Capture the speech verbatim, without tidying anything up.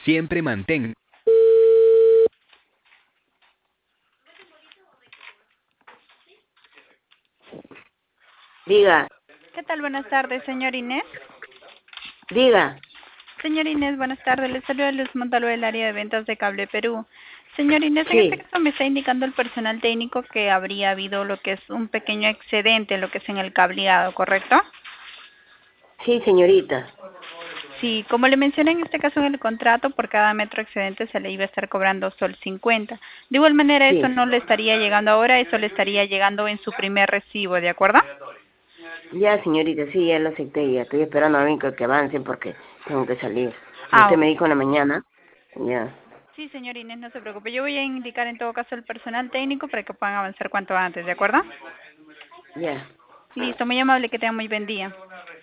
Siempre mantén. Diga, ¿Qué tal? Buenas tardes, señor Inés. diga. Señor Inés, buenas tardes. Le saluda Luz Montalvo del área de ventas de Cable Perú. Señor Inés, en este Sí, caso me está indicando el personal técnico que habría habido lo que es un pequeño excedente, en lo que es en el cableado, ¿correcto? sí, señorita. Sí, como le mencioné en este caso en el contrato, por cada metro excedente se le iba a estar cobrando sol cincuenta. De igual manera, eso Sí. no le estaría llegando ahora, eso le estaría llegando en su primer recibo, ¿de acuerdo? Ya, señorita, sí, ya lo acepté. Ya estoy esperando a mí que, que avancen porque tengo que salir. Como Ah, usted ok. me dijo en la mañana, ya. Sí, señor Inés, no se preocupe. Yo voy a indicar en todo caso al personal técnico para que puedan avanzar cuanto antes, ¿de acuerdo? Ya. Listo, muy amable, que tengan muy buen día.